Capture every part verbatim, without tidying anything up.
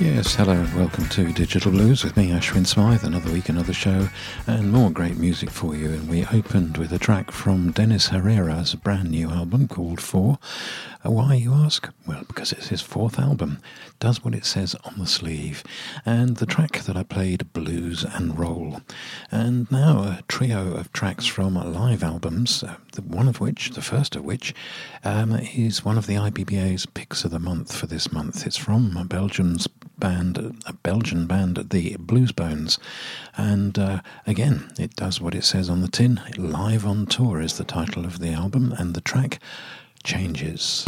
Yes, hello and welcome to Digital Blues with me, Ashwin Smythe. Another week, another show, and more great music for you. And we opened with a track from Dennis Herrera's brand new album called Four. Uh, why, you ask? Well, because it's his fourth album. Does what it says on the sleeve. And the track that I played, Blues and Roll. And now a trio of tracks from live albums, uh, the, one of which, the first of which, um, is one of the I B B A's picks of the month for this month. It's from Belgium's band, a Belgian band, the Bluesbones, and uh, again, it does what it says on the tin. Live on Tour is the title of the album, and the track Changes.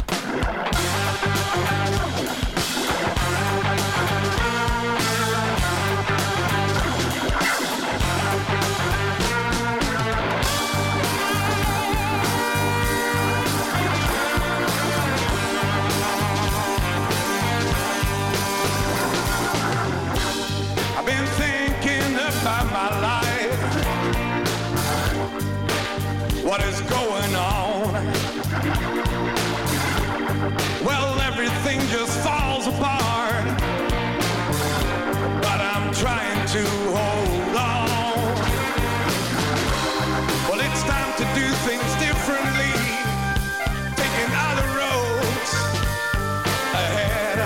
What is going on? Well, everything just falls apart, but I'm trying to hold on. Well, it's time to do things differently, taking other roads ahead,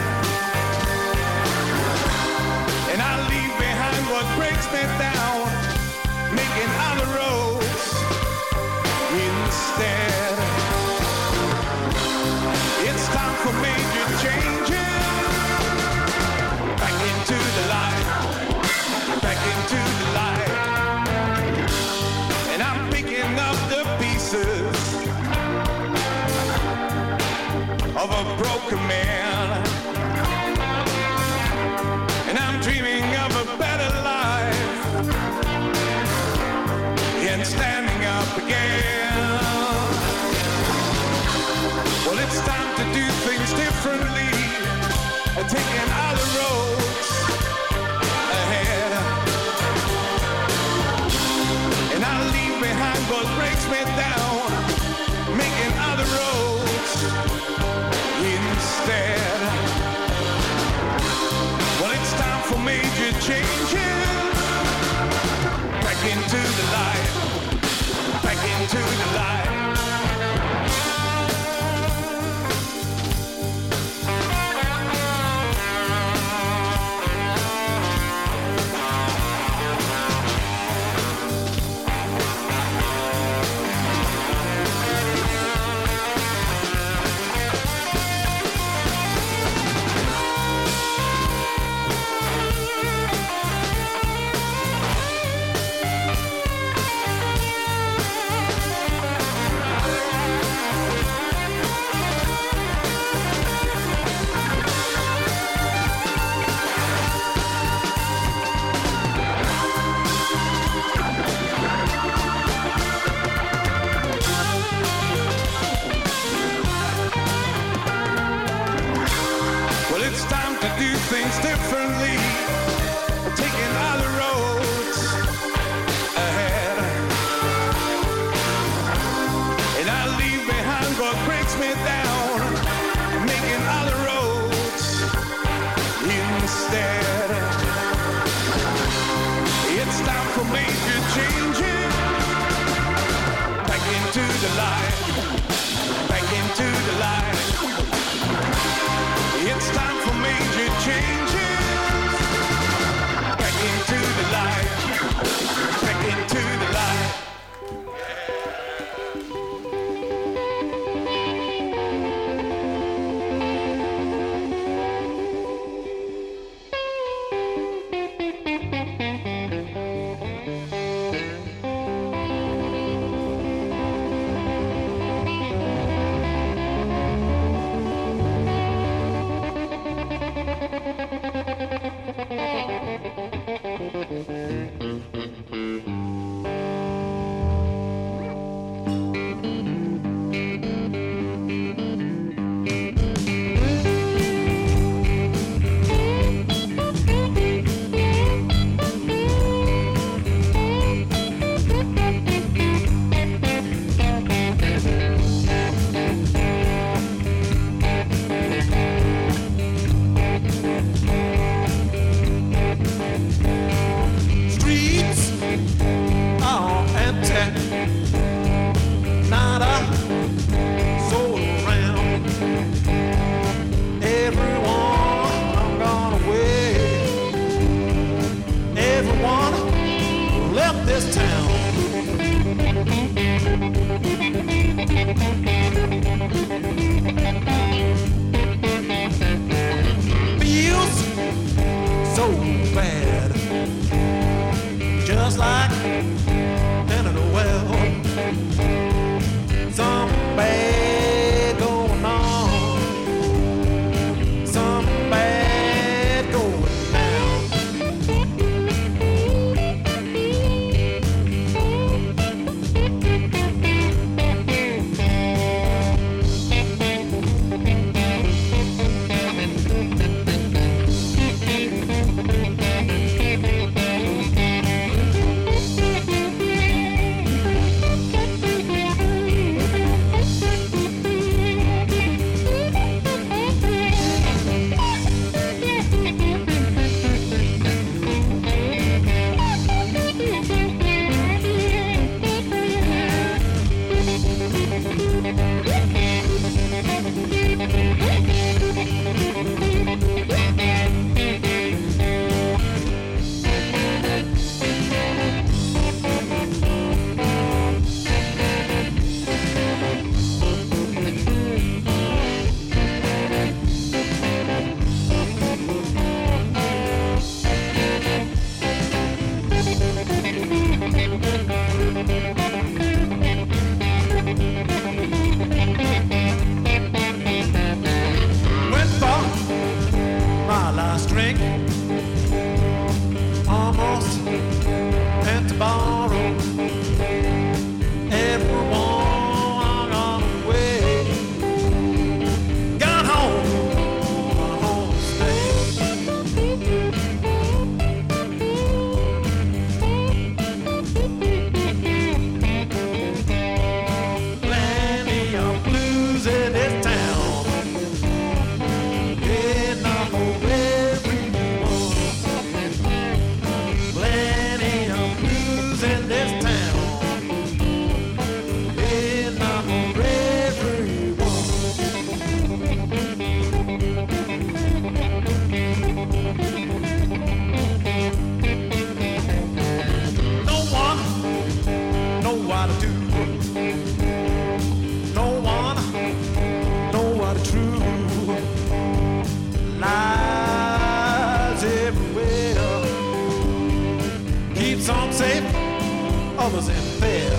and I leave behind what breaks me down, making other roads instead. It's time for major changes. Back into the light, back into the light. And I'm picking up the pieces of a broken man, and I'm dreaming of a better life and standing up again. Well, it's time to do things differently, taking other roads ahead, and I leave behind what breaks me down, making other roads instead. Well, it's time for major changes. Back into the light, back into the light. Things differently, taking other roads ahead, and I leave behind what breaks me down, making other roads instead. It's time for major changes. Back into the light, back into the light. It's time for major changes. drink, almost and to borrow. Everyone on the way, got home, home to stay. Plenty of blues in this town, enough for everyone. Plenty of blues in this town. Some safe, others in fear.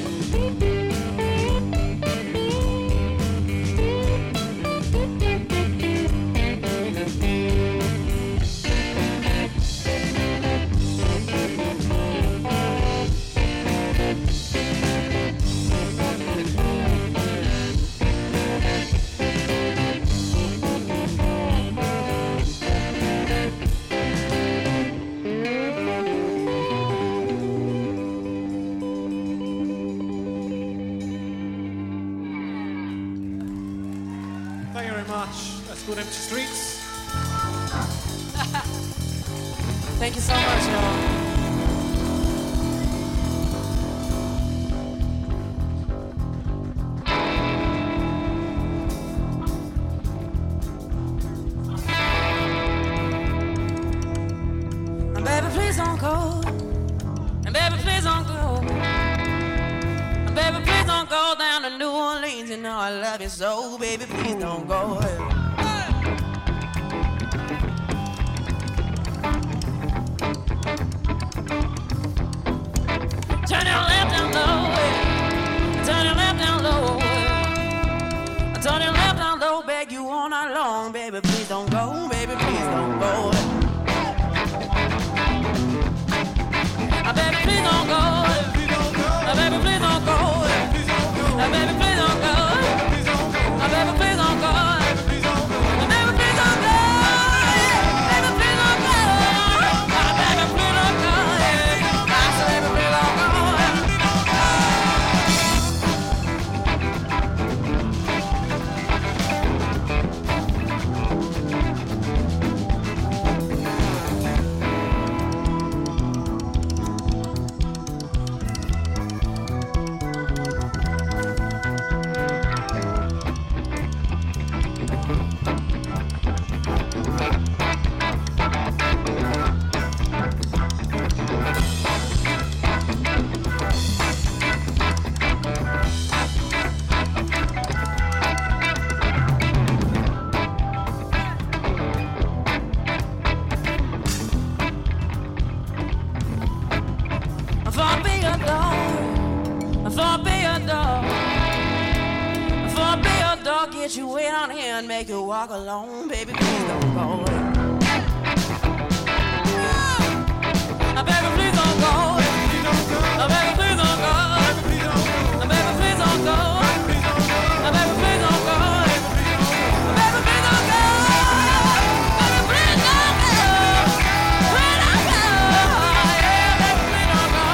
Good Empty Streets. Thank you so much, y'all. And baby, please don't go. And baby, please don't go. And baby, please don't go down to New Orleans. You know I love you so, baby, please don't go. Turn your left down low, turn your left down low, turn your left down low, beg you all night long, baby, please don't go, baby, please don't go. Uh, baby, please don't go, uh, baby, please don't go, uh, baby, please don't go, uh, baby, please don't go, uh, baby, please don't go, baby, please don't go, uh, baby, please don't go, I said, baby, please don't go. Get you way down here and make you walk alone, baby, please don't go. Oh, baby, please don't go. Oh, baby, please don't go. Oh, baby, please don't go. Oh, baby, please don't go. Oh, baby, please don't go. Baby, please don't go. Please don't go. Yeah, baby, please don't go.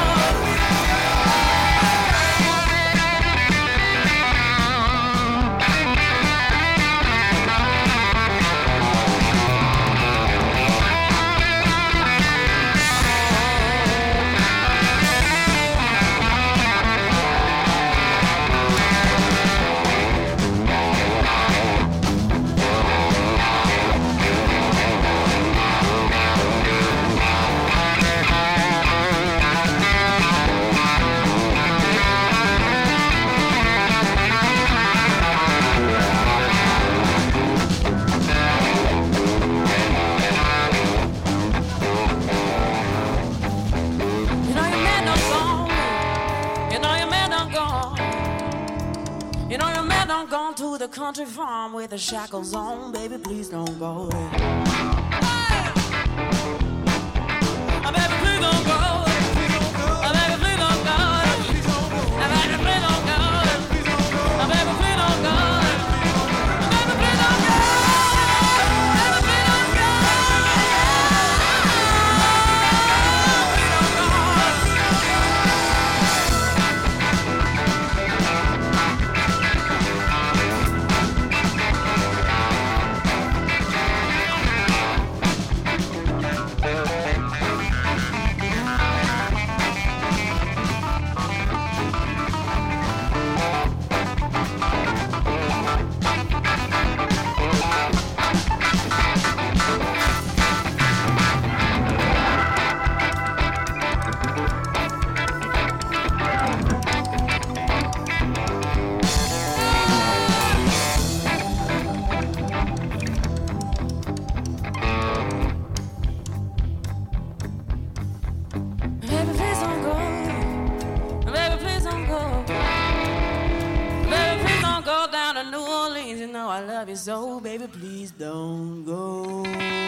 Gone to the country farm with the shackles on, baby, please don't go. Hey. Baby, please don't go. Baby, please don't go. Baby, please don't go. Baby, please don't go. Baby, please don't go. Baby, please don't go. Baby, please don't go. Baby, please don't go. Baby, please don't go down to New Orleans. You know I love you so. Baby, please don't go.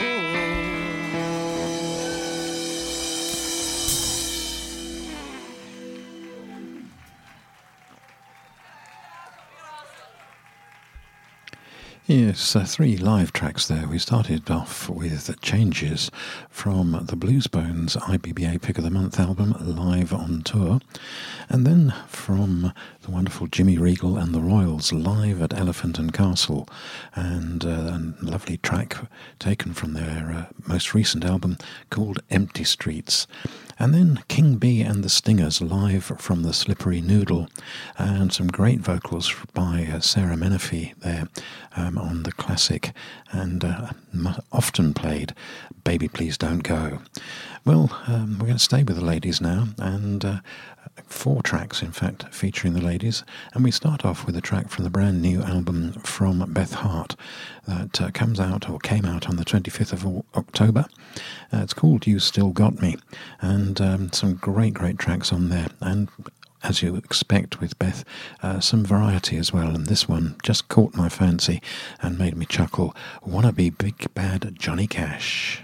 Yes, uh, three live tracks there. We started off with Changes from the Blues Bones I B B A Pick of the Month album, Live on Tour. And then from the wonderful Jimmy Regal and the Royals, live at Elephant and Castle. And uh, a lovely track taken from their uh, most recent album called Empty Streets. And then King B and the Stingers live from the Slippery Noodle, and some great vocals by uh, Sarah Menifee there um, on the classic and uh, often played Baby Please Don't Go. Well, um, we're going to stay with the ladies now, and uh, four tracks in fact featuring the ladies, and we start off with a track from the brand new album from Beth Hart that uh, comes out or came out on the twenty-fifth of October. Uh, it's called You Still Got Me, and um, some great great tracks on there, and as you expect with Beth, uh, some variety as well, and this one just caught my fancy and made me chuckle. Wanna Be Big Bad Johnny Cash.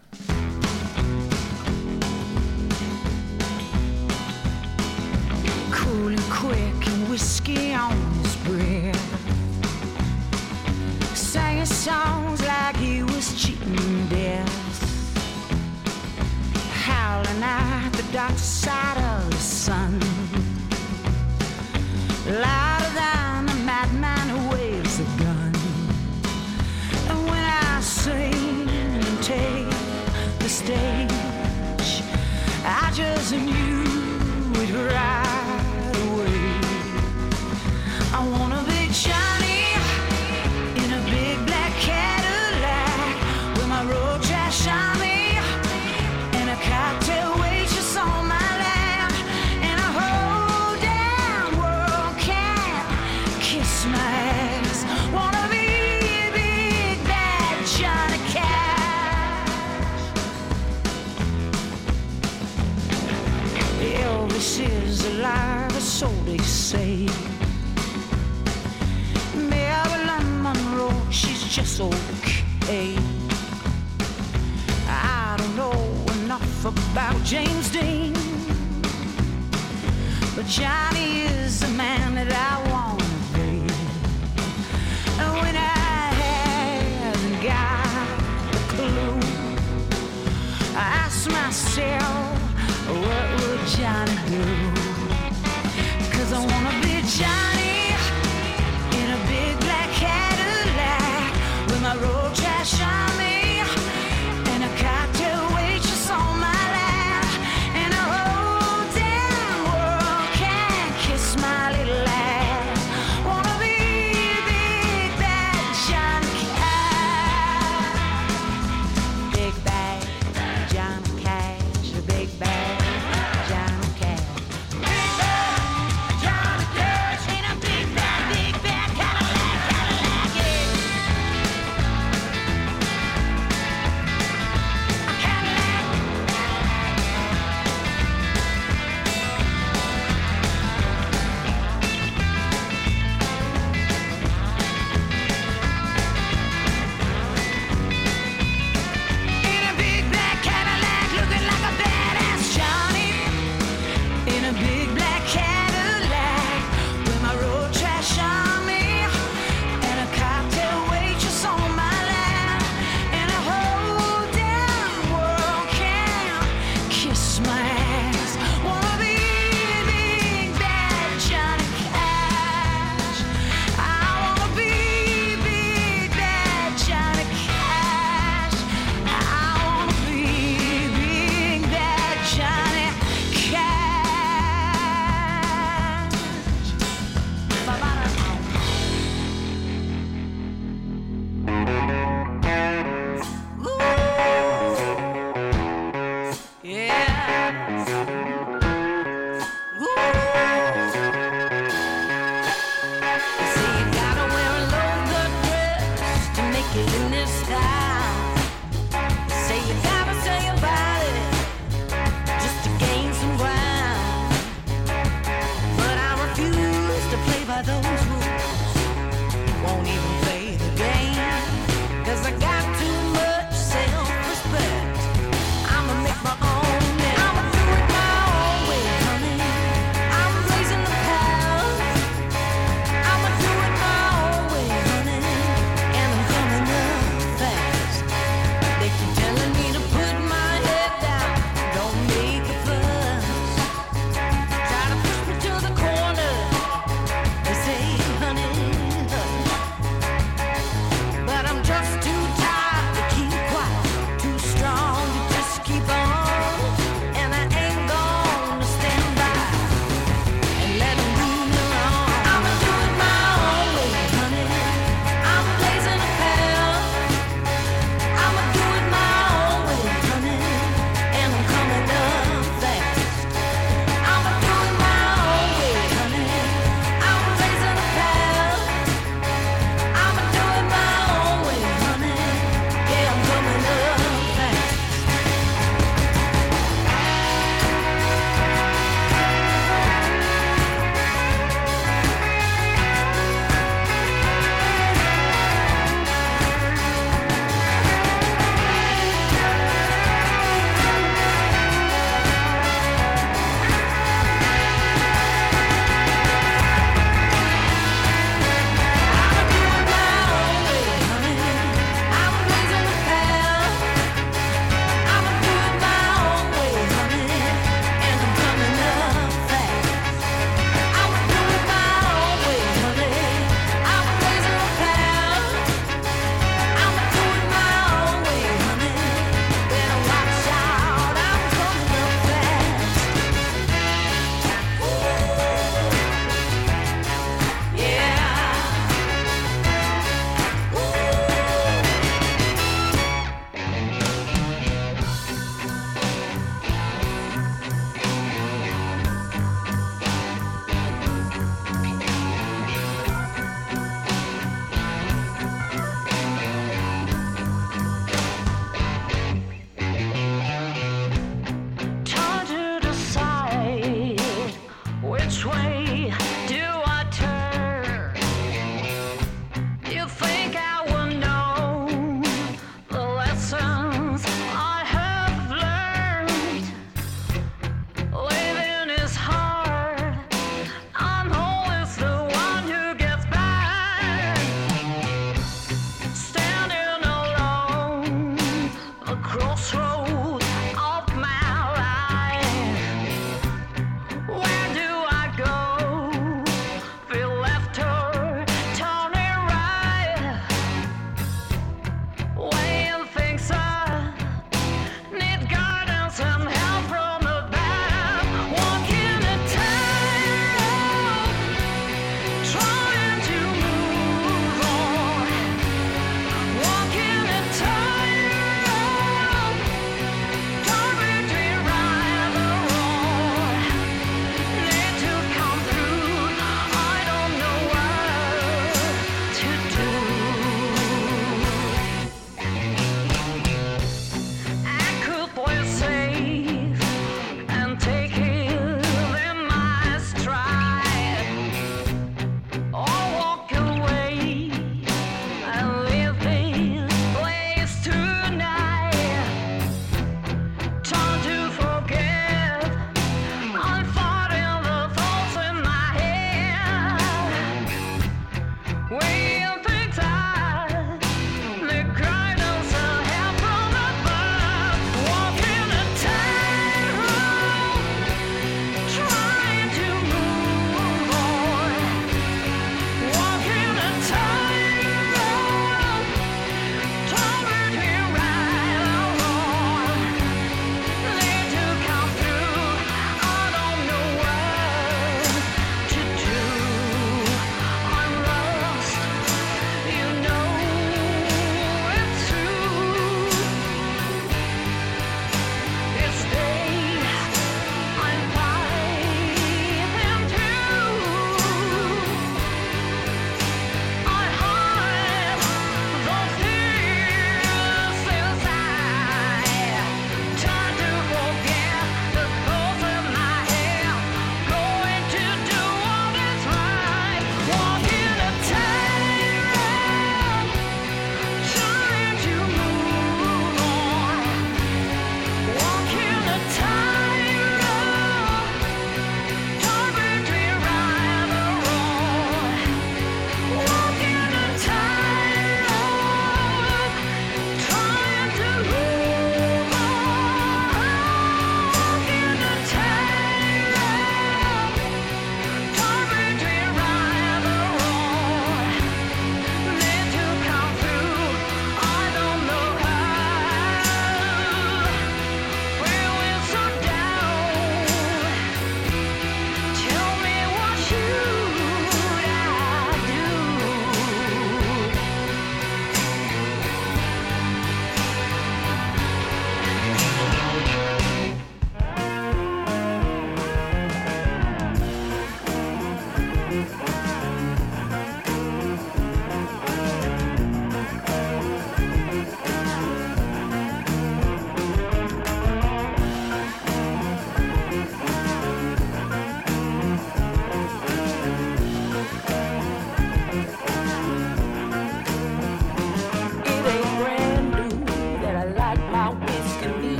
Cool and quick and whiskey on his breath, singing songs like he was cheating death, howling at the dark side of the sun, louder than a madman who waves a gun. And when I sing and take the stage, I just knew it right away. I wanna be Johnny in a big black Cadillac with my road trash on me and a cocktail waitress on my lap, and a whole damn world can't kiss my ass. Wanna be big bad Johnny Cash. Elvis is alive, so they say. Marilyn Monroe, she's just okay. I don't know enough about James Dean, but Johnny is the man that I want to be. And when I haven't got a clue, I ask myself, what would Johnny do? 'Cause I wanna be Johnny in a big black Cadillac with my road trash on me and a cocktail waitress on my lap, and a whole damn world can't kiss my little ass.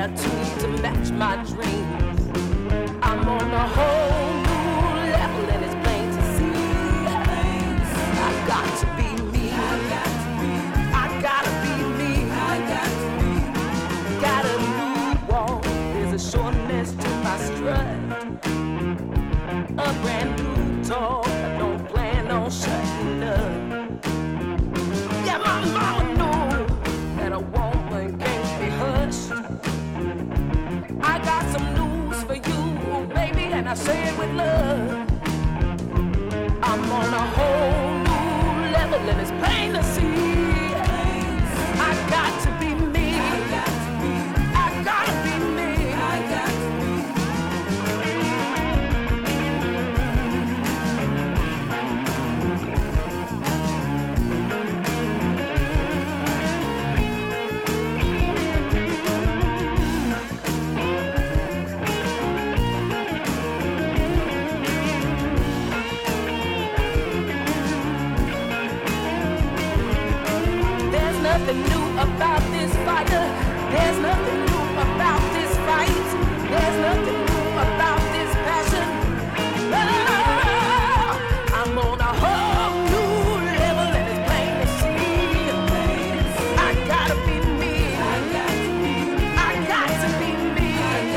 attitude to match my dreams. I'm on a whole new level and it's plain to see. I got to be me. I gotta be me. Got a new walk. There's a shortness to my strut. A brand new talk. I don't plan on shutting up. Yeah, my mama knows that a woman can't be hushed. I got some news for you, baby, and I say it with love. I'm on a whole new level and it's plain to see. I got to be me. I gotta be me. There's nothing new about this fire. There's nothing new about this fight. There's nothing new about this passion. Oh, I'm on a whole new level and it's plain to see. I gotta be me. I got to be me.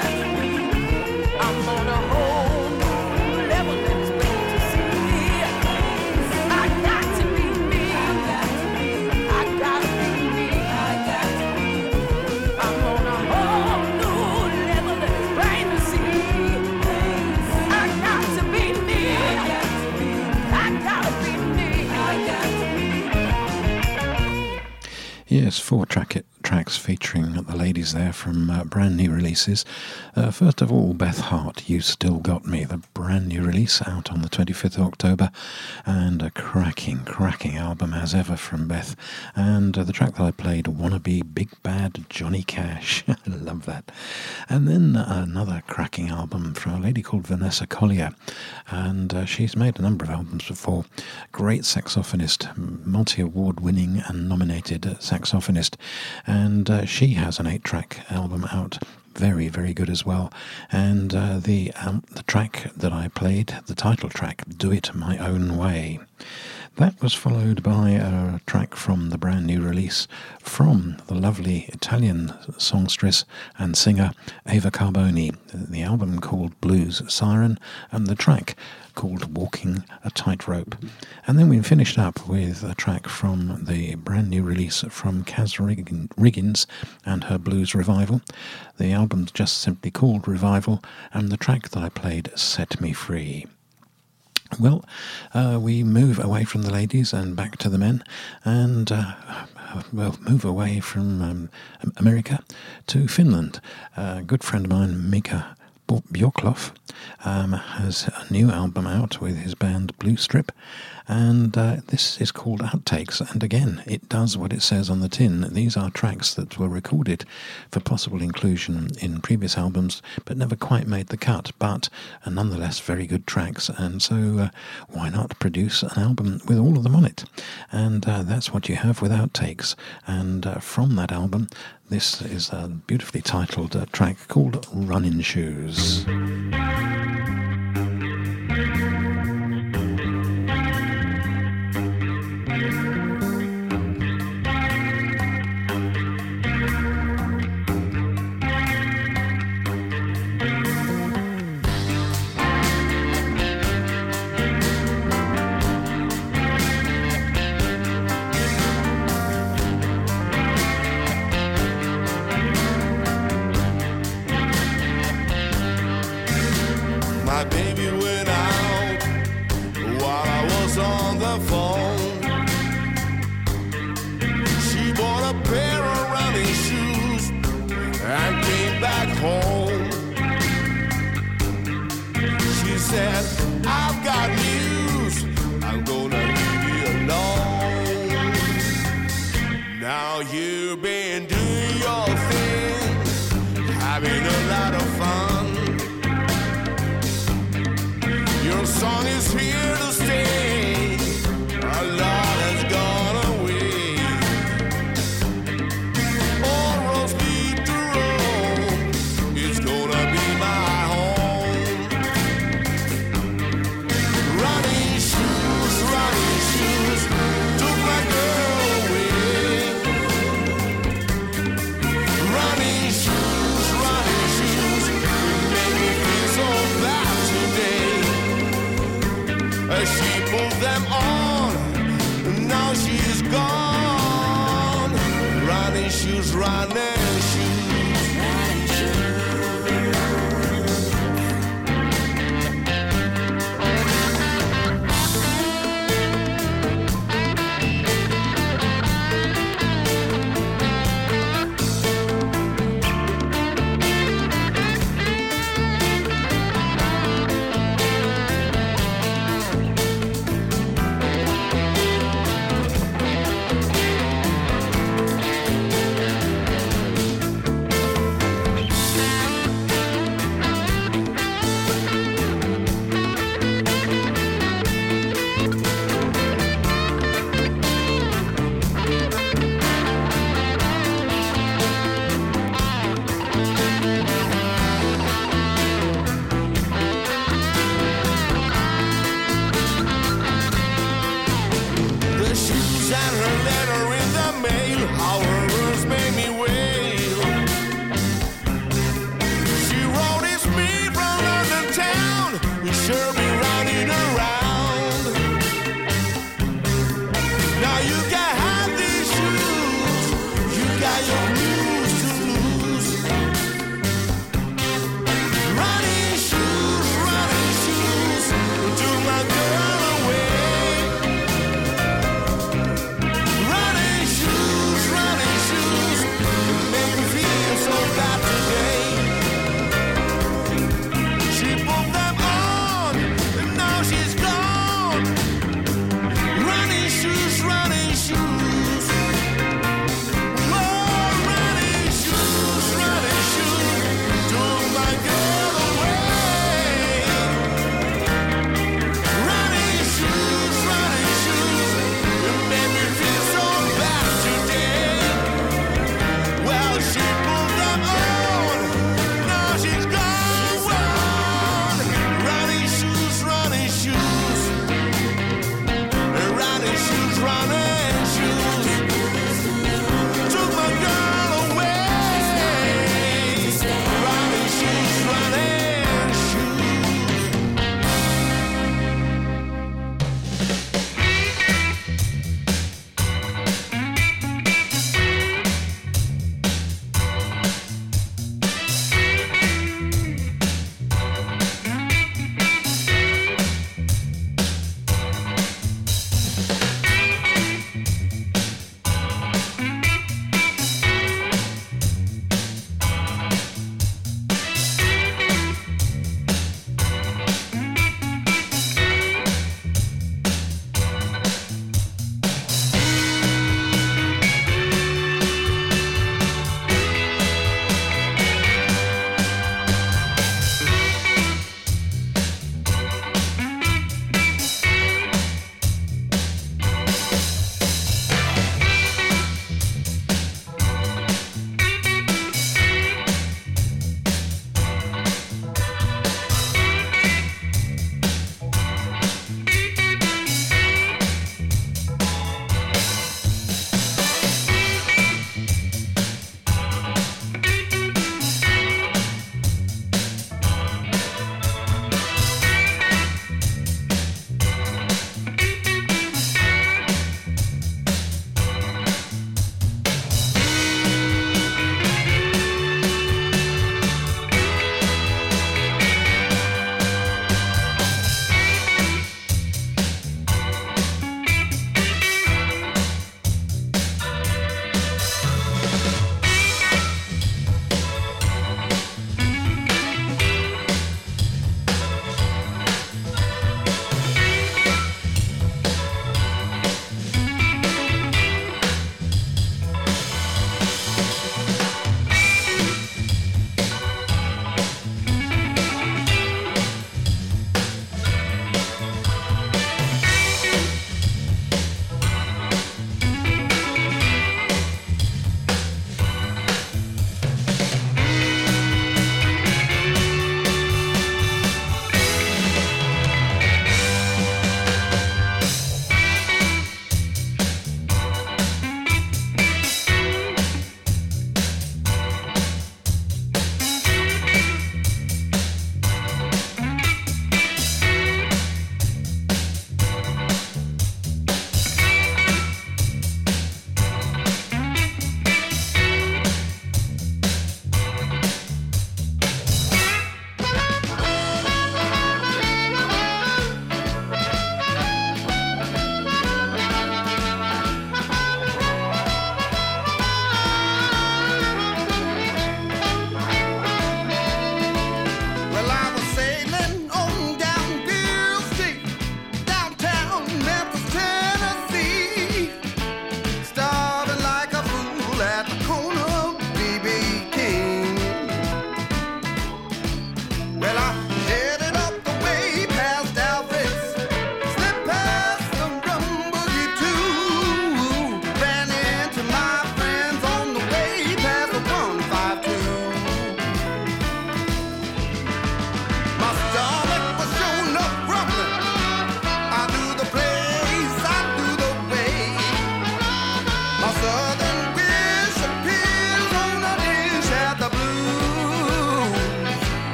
I'm on a whole new level and it's plain to see. I got to be me. I gotta be me. I'm on a whole new level and it's plain to see. I got to be me. I gotta be me. Yes, four track it, tracks featuring the ladies there from uh, brand new releases. Uh, first of all, Beth Hart, You Still Got Me, the brand new release out on the twenty-fifth of October, and a cracking, cracking album as ever from Beth. And uh, the track that I played, Wanna Be Big Bad Johnny Cash. I love that. And then uh, another cracking album from a lady called Vanessa Collier, and uh, she's made a number of albums before. Great saxophonist, multi-award winning and nominated saxophonist, and uh, she has an eight-track album out, very, very good as well. And uh, the um, the track that I played, the title track, Do It My Own Way. That was followed by a track from the brand new release from the lovely Italian songstress and singer Eva Carboni, the album called Blues Siren, and the track called Walking a Tightrope. And then we finished up with a track from the brand new release from Kaz Riggins and her Blues Revival. The album's just simply called Revival, and the track that I played, Set Me Free. Well, uh, we move away from the ladies and back to the men, and uh, well, move away from um, America to Finland. A good friend of mine, Mika Björklof, um, has a new album out with his band Blue Strip, and uh, this is called Outtakes, and again it does what it says on the tin. These are tracks that were recorded for possible inclusion in previous albums but never quite made the cut, but are nonetheless very good tracks, and so uh, why not produce an album with all of them on it? And uh, that's what you have with Outtakes. And uh, from that album, this is a beautifully titled uh, track called Running Shoes. My baby went out while I was on the phone. She bought a pair of running shoes and came back home. She said, I've got news, I'm gonna leave you alone. Now you've been doing your thing, having a lot of fun. Your song is here to stay. A lot has gone away. All roads lead to Rome. just running shoes.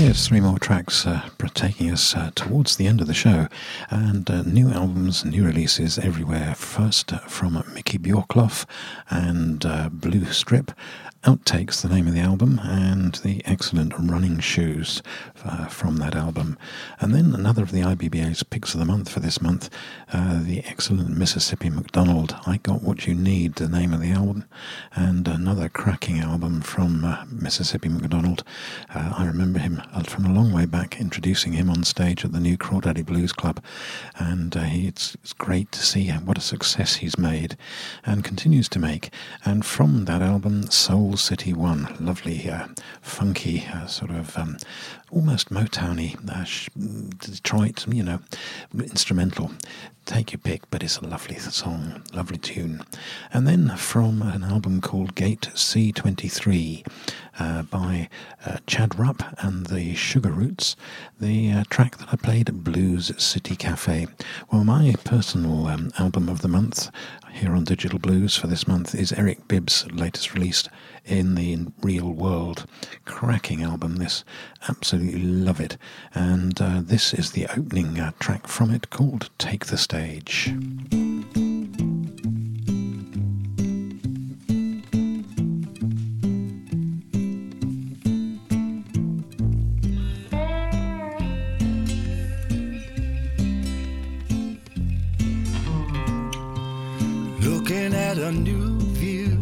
Here's three more tracks uh, taking us uh, towards the end of the show, and uh, new albums, new releases everywhere. First uh, from Mickey Bjorkloff and uh, Blue Strip, Outtakes, the name of the album, and the excellent Running Shoes uh, from that album. And then another of the I B B A's picks of the month for this month, uh, the excellent Mississippi McDonald, I Got What You Need, the name of the album, and another cracking album from uh, Mississippi McDonald. Uh, I remember him from a long way back, introducing him on stage at the new Crawdaddy Blues Club, and uh, he, it's, it's great to see what a success he's made and continues to make. And from that album, Soul City One, lovely, uh, funky, uh, sort of um, almost Motowny, uh, sh- Detroit, you know, instrumental. Take your pick, but it's a lovely song, lovely tune. And then from an album called Gate C twenty-three uh, by uh, Chad Rupp and the Sugar Roots, the uh, track that I played at Blues City Cafe. Well, my personal um, album of the month here on Digital Blues for this month is Eric Bibb's latest release, In the Real World. Cracking album, this. Absolutely love it. And uh, this is the opening uh, track from it, called Take the Stage. Looking at a new view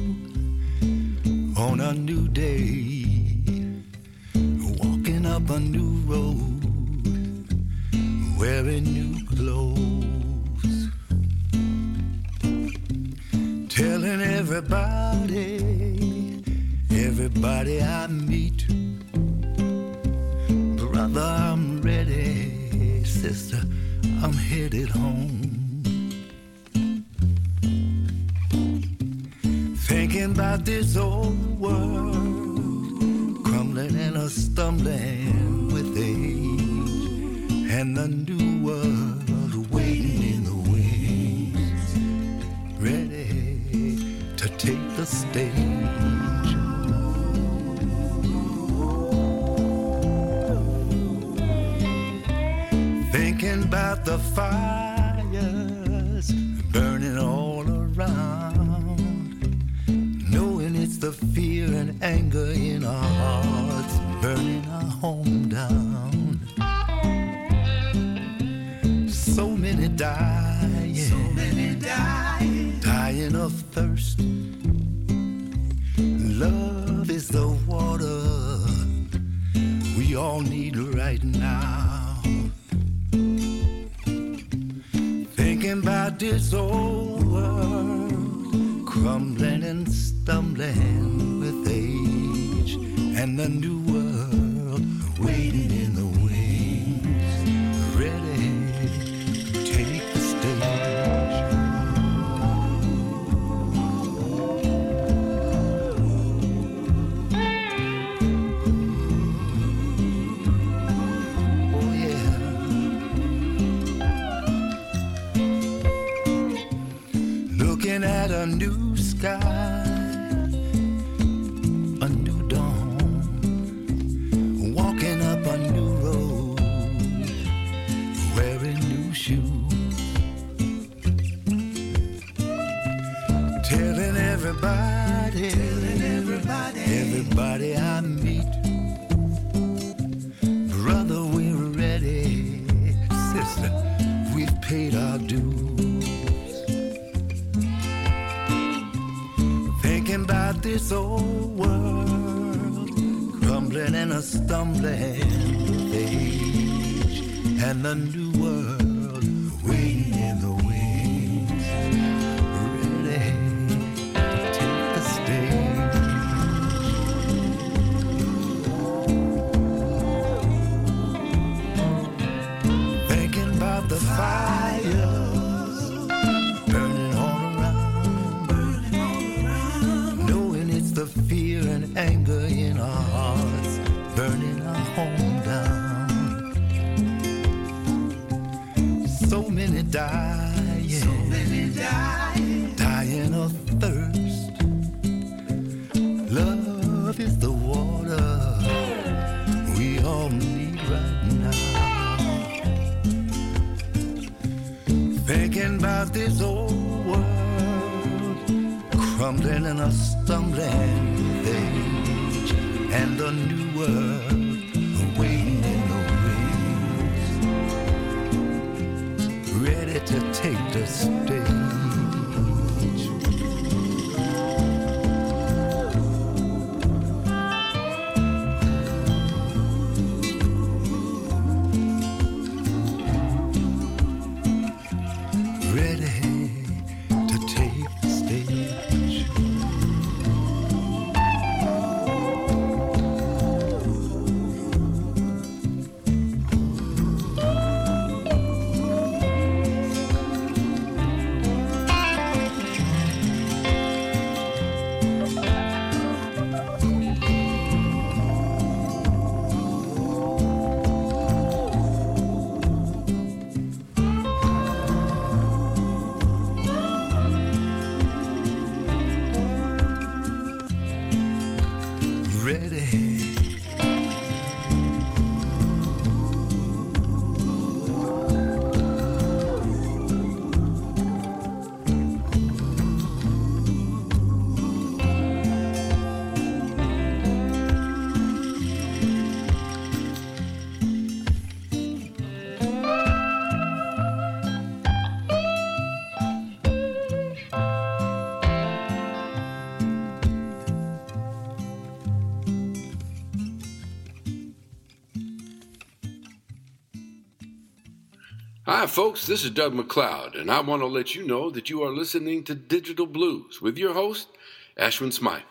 on a new day, walking up a new road, wearing new clothes, telling everybody, everybody I meet, brother, I'm ready, sister, I'm headed home. Thinking about this old world, crumbling and a stumbling with age, and the new world waiting in the wings, ready to take the stage. Thinking about the fires burning all around, it's the fear and anger in our hearts burning our home down. So many dying, so many dying, dying of thirst. Love is the water we all need right now. Thinking about this old world, crumbling and stumbling with age, and the new world waiting in the wings, ready to take the stage. Oh yeah. Looking at a new sky, everybody, everybody, everybody I meet, brother, we're ready, sister, we've paid our dues. Thinking about this old world, crumbling and a stumbling with age, and the new world waiting in the wings. The fires burning all around, burning all around, knowing it's the fear and anger in our hearts burning our home down. So many dying, so many dying, dying of thirst. Love is the water we all about this old world crumbling in a stumbling age, and the new world waiting in the wings, ready to take the stage. Hi, folks, this is Doug McLeod, and I want to let you know that you are listening to Digital Blues with your host, Ashwin Smythe.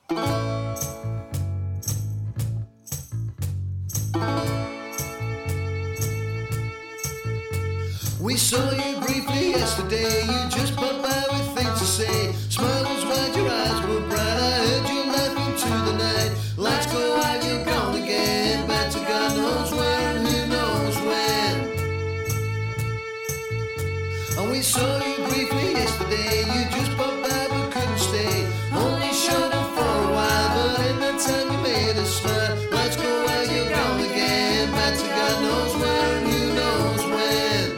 We saw you briefly yesterday, you just popped by with things to say. Smile was wide, your eyes were bright, I heard you laughing to the night. Lights go out, you're gone again, back to God knows where and who knows when. And we saw you briefly yesterday, you just popped by but couldn't stay. Only showed up for a while, but in that time you made us smile. Lights go out, you're gone again, back to God knows where and who knows when.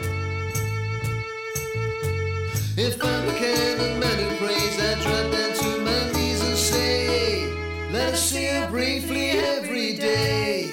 If I'm a can of many praise, I drop down to my knees and say, let's see her briefly every day.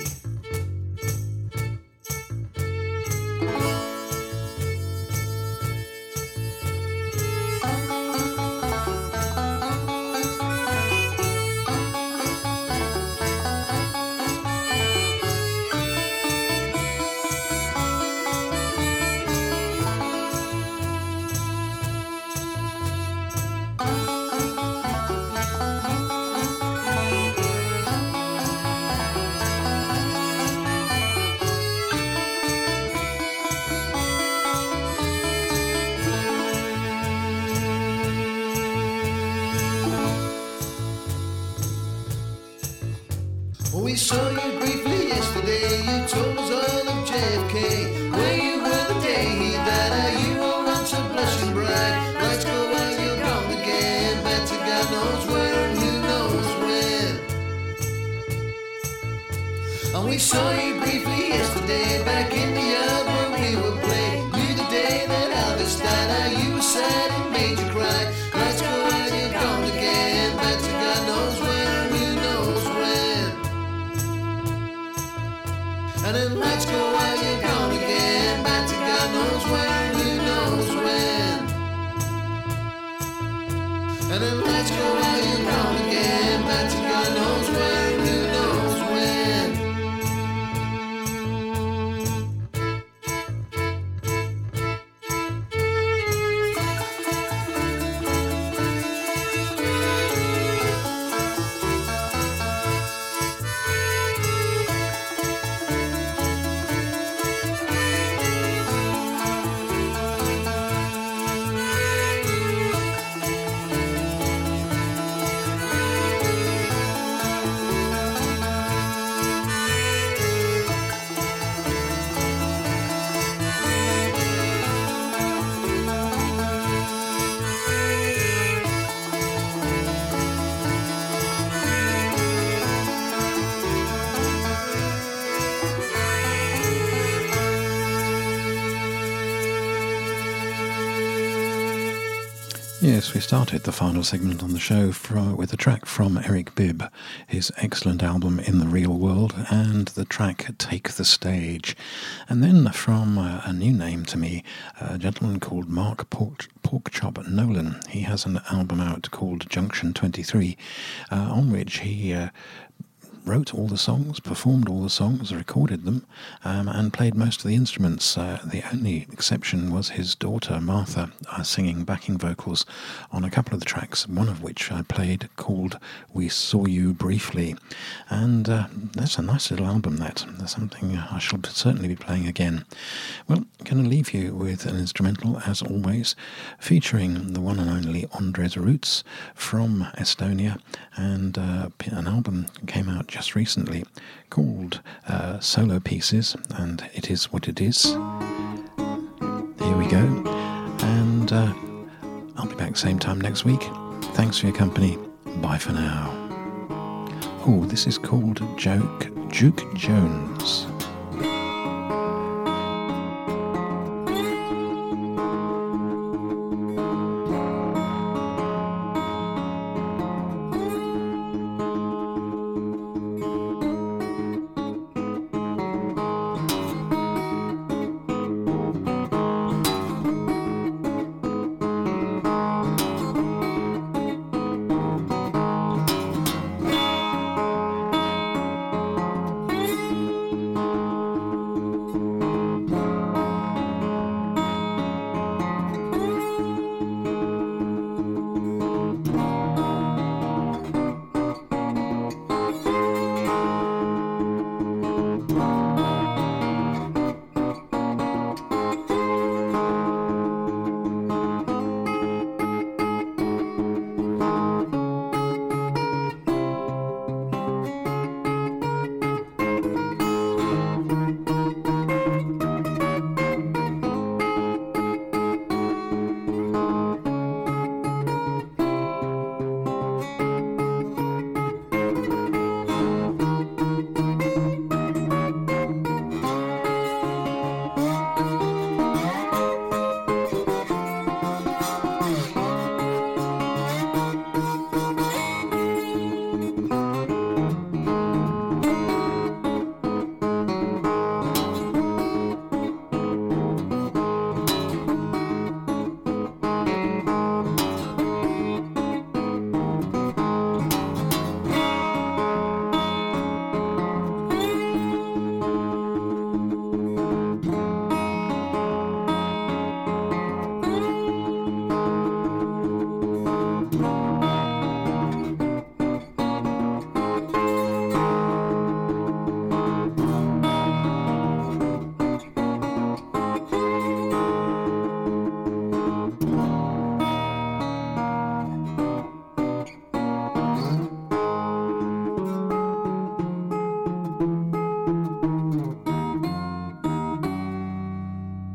We saw you briefly yesterday, you told us all of J F K, where you were the day he died. Are you all not so blushing bright? Lights go out, you're gone again, back to God knows where and who knows when. And we saw you briefly yesterday, back in the yard where we were playing. Knew the day that Elvis died, how you were sad and made you cry. Lights go out, you're gone again, back to God knows where and who knows when. And then lights go out, you're gone again, back to God knows where and who knows when. And then lights go out, you're gone again, back to God knows where and who knows when. Yes, we started the final segment on the show from, with a track from Eric Bibb, his excellent album In the Real World, and the track Take the Stage. And then from uh, a new name to me, a gentleman called Mark Pork, Porkchop Nolan. He has an album out called Junction twenty-three, uh, on which he Uh, wrote all the songs, performed all the songs, recorded them, um, and played most of the instruments. Uh, the only exception was his daughter, Martha, uh, singing backing vocals on a couple of the tracks, one of which I played called We Saw You Briefly. And uh, that's a nice little album, that. That's something I shall certainly be playing again. Well, I'm going to leave you with an instrumental, as always, featuring the one and only Andres Roots from Estonia, and uh, an album came out just recently called uh, Solo Pieces, and it is what it is. Here we go, and uh, I'll be back same time next week. Thanks for your company. Bye for now. Oh, this is called Joke, Juke Jones.